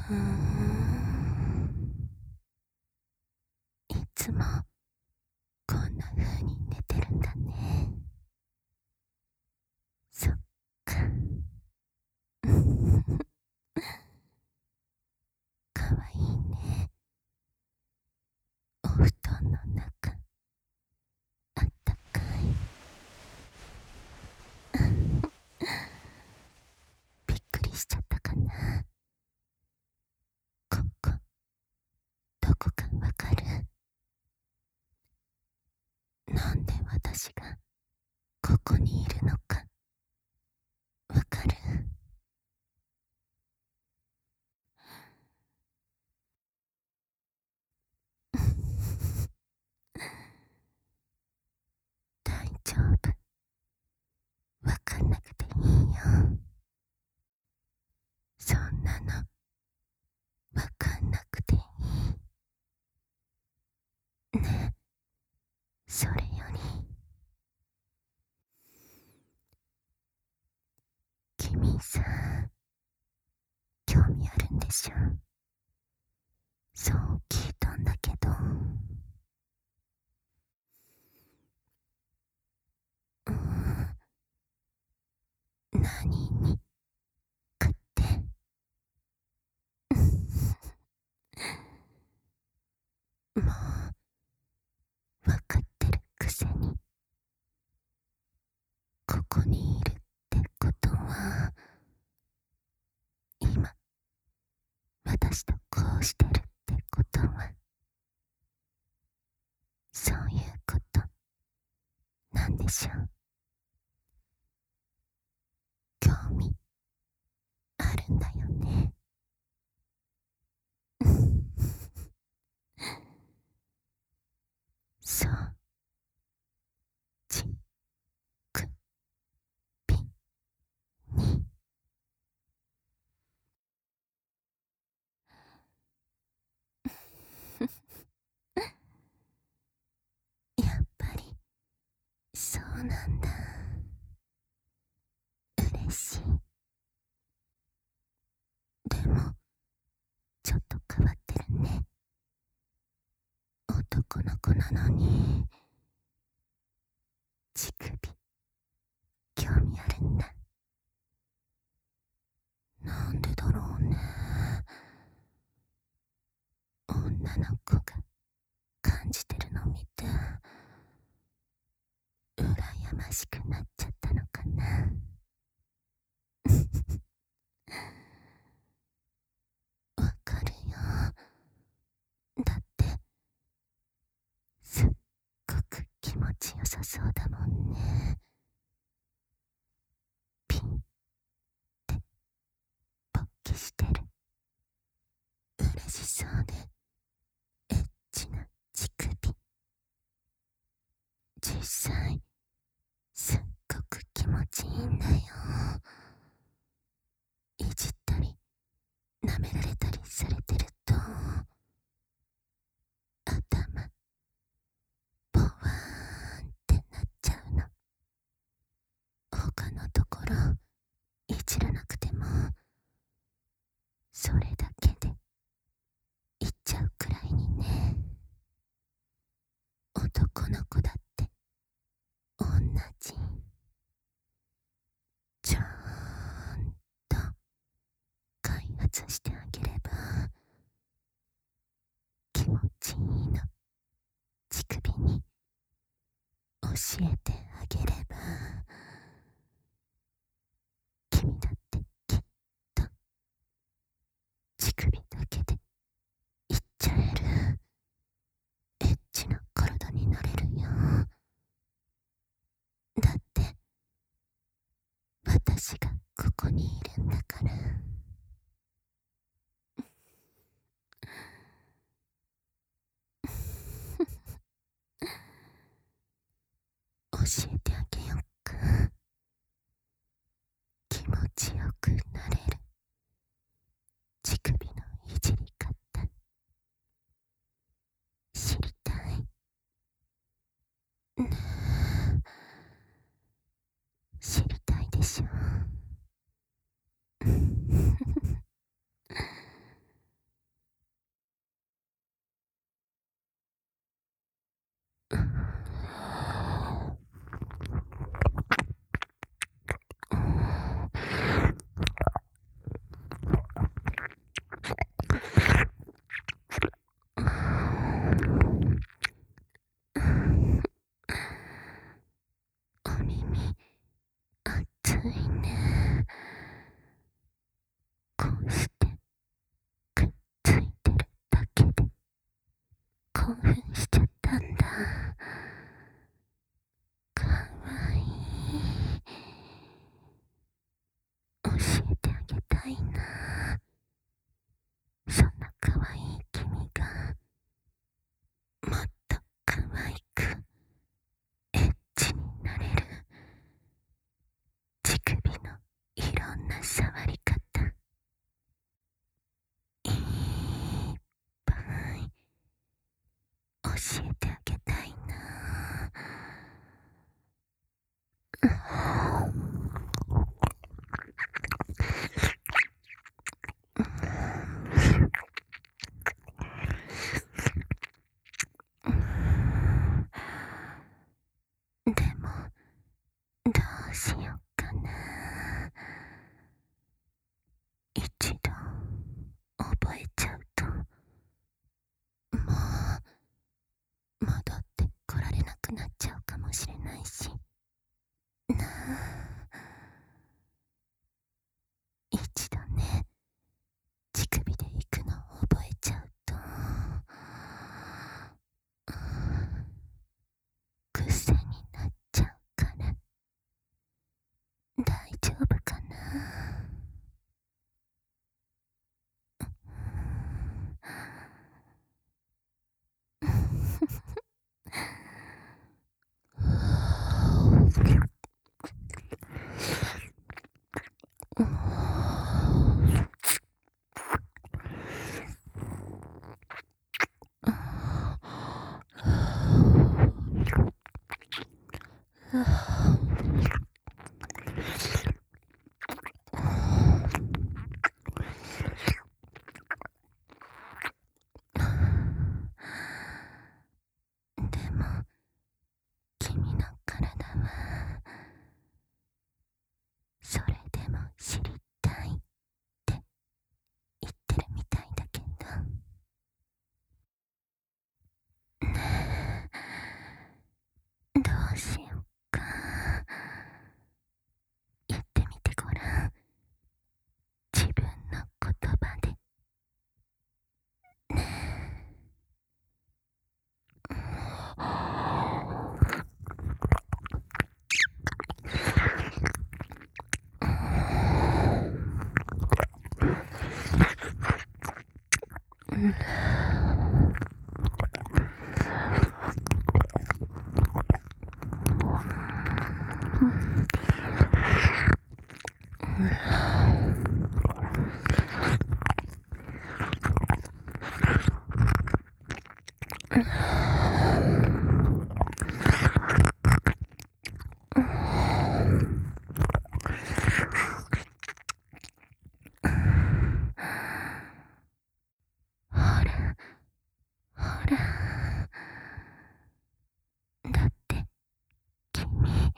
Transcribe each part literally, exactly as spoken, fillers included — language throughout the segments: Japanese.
うーん。いつもこんな風に寝てるんだね。そっか。かわいいね。お布団の中あったかい。びっくりしちゃったかな。ここどこかわかる？なんで私がここにいるのかわかる？大丈夫。わかんなくていいよ。そんなのわかんなくていい。ねえ、それより君さ、興味あるんでしょ？そう聞いたんだけど。うーん、何にかってもうわかってるくせに、ここにいるってことは、今私とこうしてるってことは、そういうことなんでしょう。興味あるんだよね。そう、ちくぴに。やっぱりそうなんだ。嬉しい。でもちょっと変わってるね。男の子なのに乳首興味あるんだ。なんでだろうね。女の子が感じてるの見て羨ましくなっちゃったのかな。わかるよ。だってすっごく気持ちよさそうだもんね。ピンって勃起してる。嬉しそうでエッチな乳首。実際すっごく気持ちいいんだよ。いじったり舐められたりされてると頭ボワーンってなっちゃうの。他のところいじらなくてもそれだけでいっちゃうくらいにね。男の子だって同じ。ちゃんと開発してあげれば気持ちいいの。乳首に教えてあげれば君だってきっと乳首だけでいっちゃえるエッチな体になれるよ。 教えてあげたいな。でもどうしようかな。一度覚えちゃうともう戻ってこられなくなっちゃうかもしれないしなあ。一度ね、乳首で行くのを覚えちゃうと癖になっちゃうから大丈夫かな。でも君の体はそれでも知りたいって言ってるみたいだけどねえ、どうしようか。言ってみてごらん。自分の言葉でねほらほら、だって君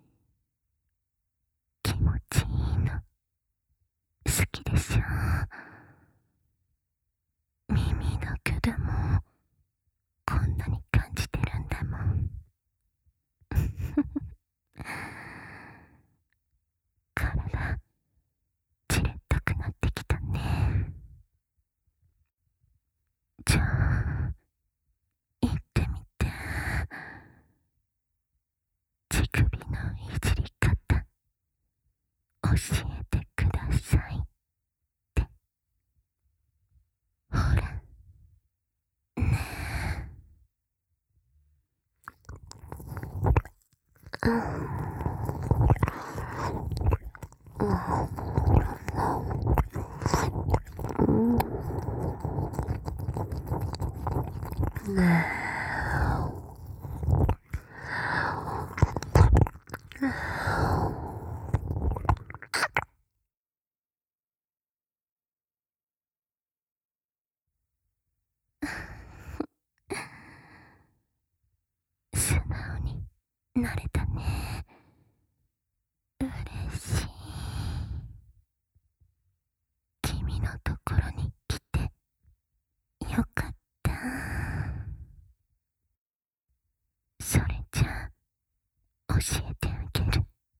気持ちいいの好きでしょ。耳だけでもこんなに感じてるんだもん。体じれったくなってきたね。じゃあ言ってみて。乳首のいじり方教えてくださいって。ほらねえ。素直になれたね。嬉しい。君のところに来てよかった。それじゃあ教えてあげる。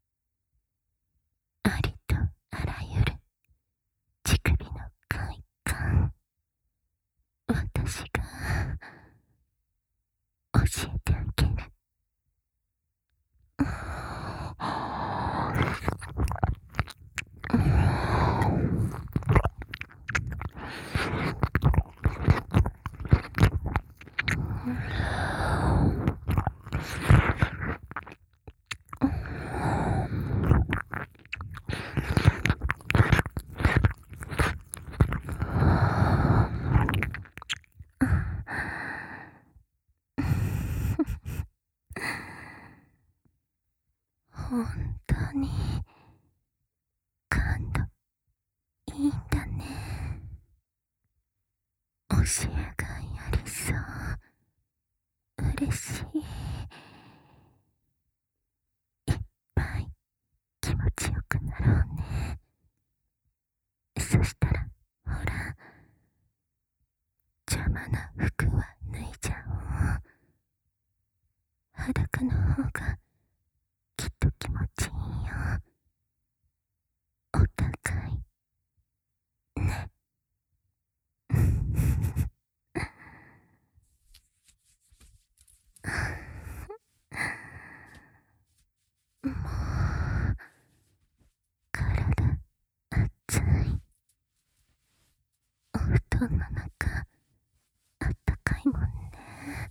ありとあらゆる乳首の快感、私が教えてあげる。 しえがやりそう。嬉しい。いっぱい気持ちよくなろうね。そしたらほら、邪魔な服は脱いじゃおう。裸の方がきっと気持ちいいよ。お互いね。もう体熱い。お布団の中あったかいもんね。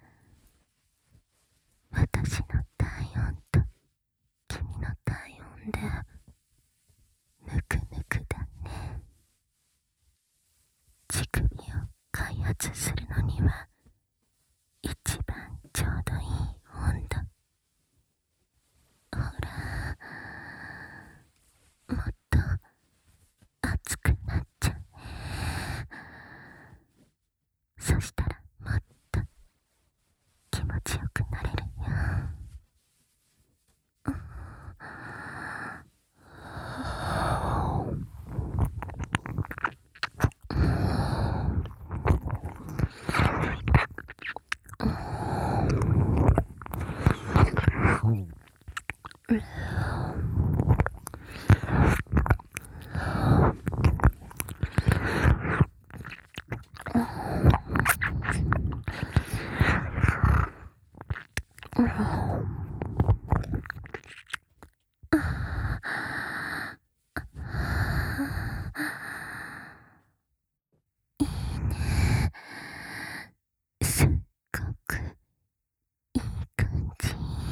私の体温と君の体温でぬくぬくだね。乳首を開発するのには一番ちょうどいい温度。ほら、もっと熱くなっちゃうね。そしたらもっと気持ちよくなれるよ。いいね。すっごくいい感じ。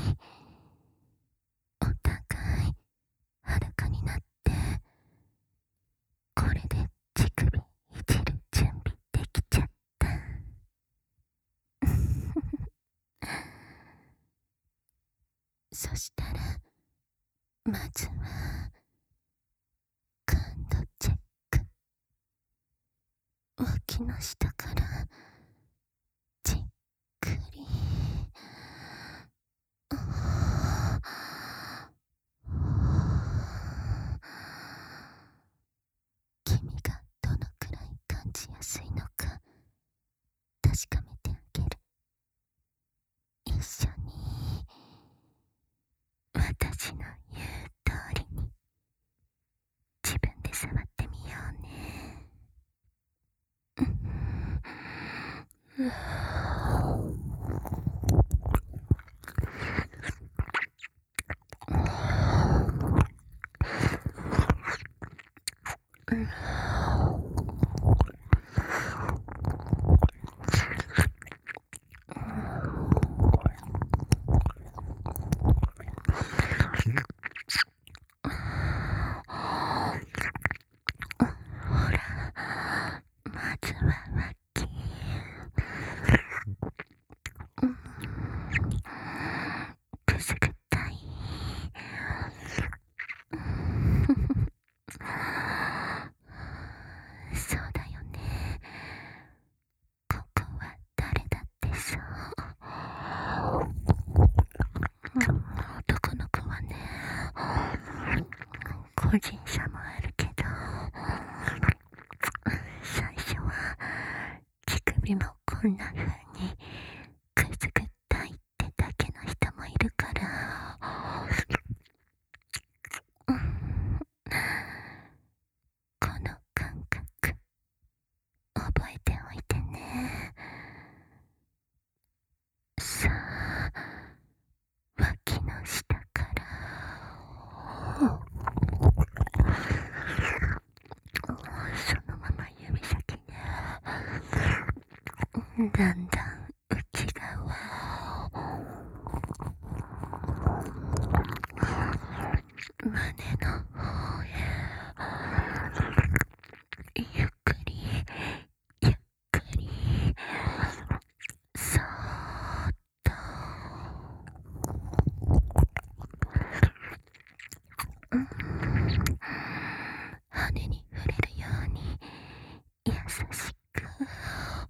お互い裸になってこれで乳首いじる準備できちゃった。そしたらまずは感度チェック。脇の下からじっくり。君がどのくらい感じやすいのか確かめてあげる。一緒に私の言う通りに自分で触ってみようね。うんほら、まずは脇。うんくすぐったい。そうだよね。ここは誰だってそう。男の子はね、個人差もあるけど、最初は乳首もこんな風にくすぐったいってだけの人もいるから、うん、この感覚覚えておいてね。さあ、脇の下から、そのまま指先でだんだん内側、胸の方へゆっくりゆっくりそーっと、うん、羽に触れるように優しく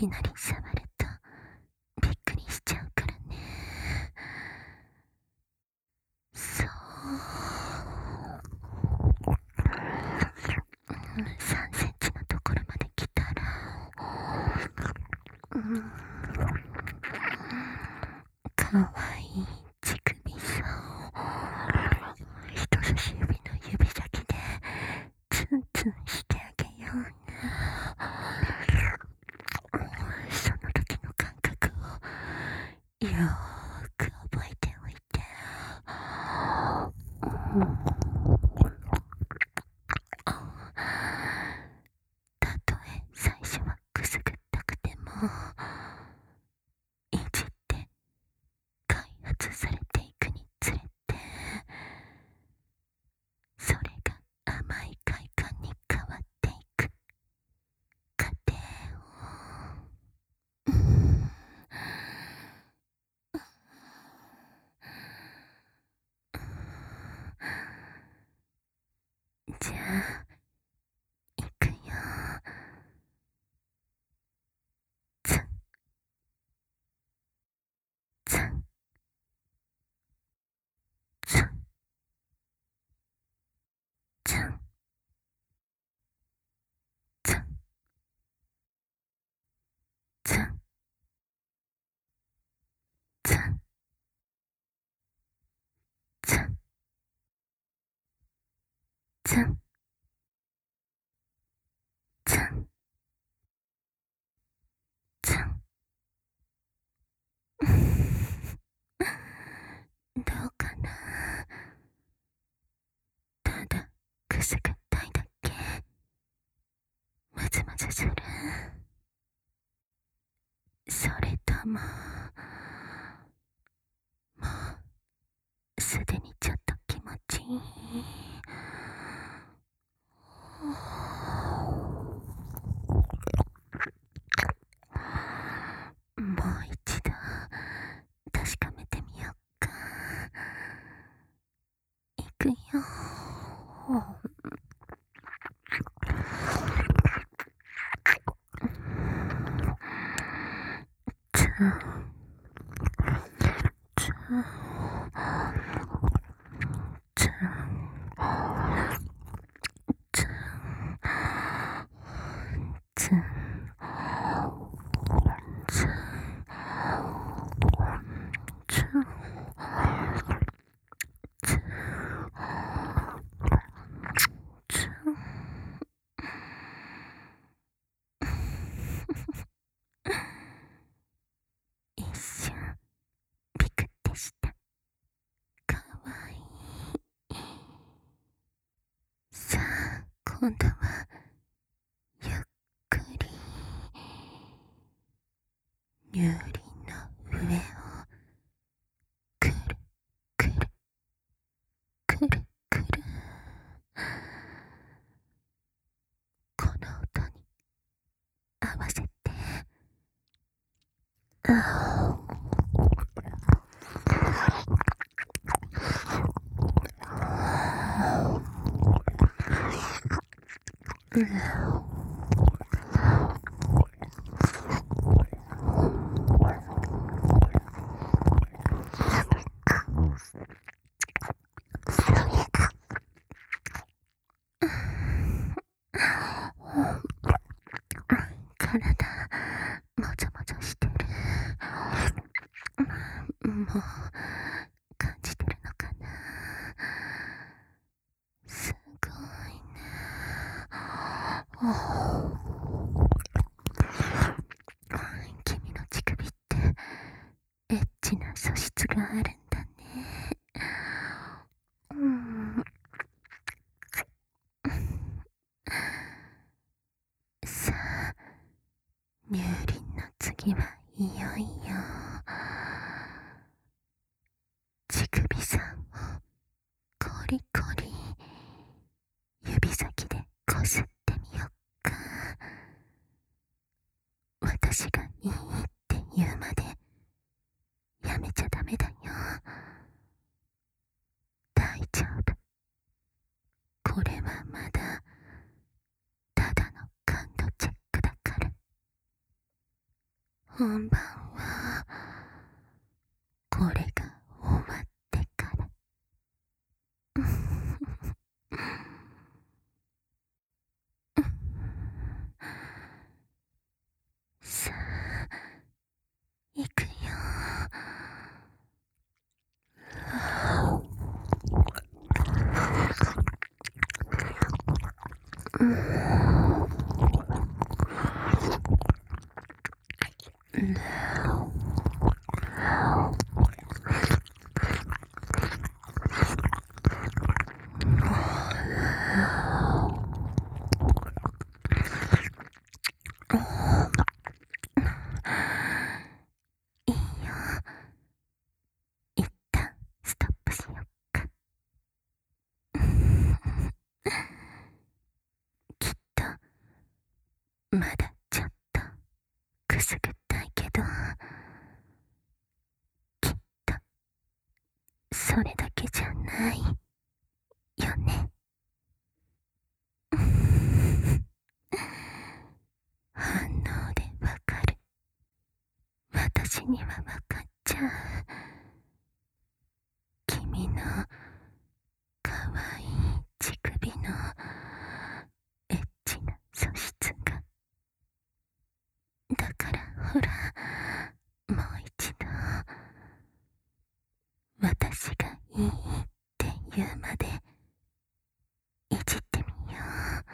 きなり触るとびっくりしちゃうからね。そう。さんセンチのところまで来たら、うん、かわいい乳首さを人差し指の指先でツンツンしてあげようね。その時の感覚をよーく覚えておいて。たとえ最初はくすぐったくても、いじって開発されていくにつれて、それが甘い快感に変わっていく過程を、うん、じゃあいくよ。ツンツンツンツンツンツンツンツンツンツンツン。どうかな。ただくすぐったいだけ。ムズムズする。それとももうすでにちょっと気持ちいい。もう一度確かめてみようか。いくよ。ツンツンツンツンツンツンツンツン。一瞬ビクってした。かわいい。さあ今度はゆっくり乳輪の上をくるくるくるくる。この音に合わせて、あうん、体もぞもぞしてる。もう感じてるのかな。すごいね。君の乳首ってエッチな素質があるんだね。うん、さあ乳輪の次はいよいよ乳首さんをコリコリ指先でこすってみよっか。私がいいって言うまでやめちゃダメだよ。大丈夫。これはまだただの感度チェックだから。 本番はこれが終わってからさあ行くよ。いいよ、一旦ストップしよっか。きっとまだちょっとくすぐったいけど、きっとそれだけじゃないよね。反応でわかる。私にはわかっちゃう。君のかわいい乳首のエッチな素質が。だからほら、もう一度私がいいって言うまでいじってみよう。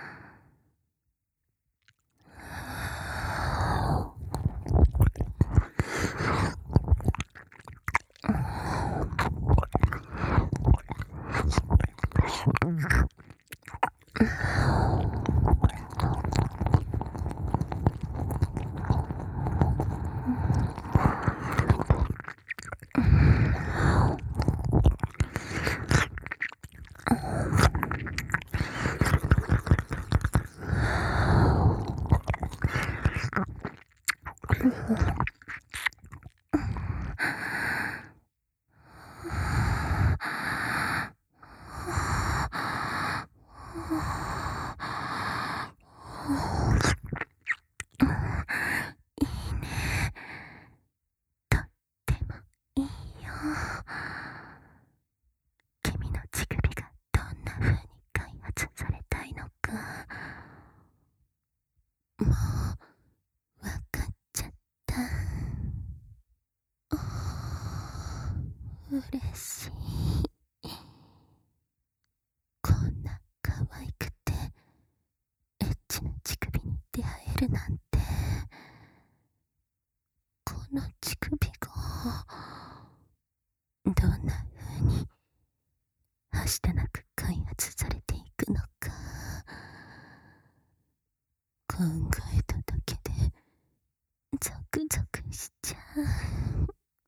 いいね。とってもいいよ。君の乳首がどんな風に開発されたいのか、もうわかっちゃった。嬉しい。こんな可愛くてエッチな乳首に出会えるなんて。この乳首がどんな風にはしたなく開発されていくのか考えただけでゾクゾクしちゃう。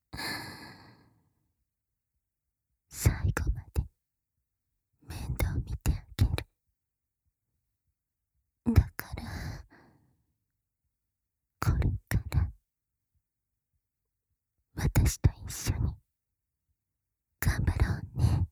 最後まで面倒見てあげる。だからこれから私と一緒に頑張ろうね。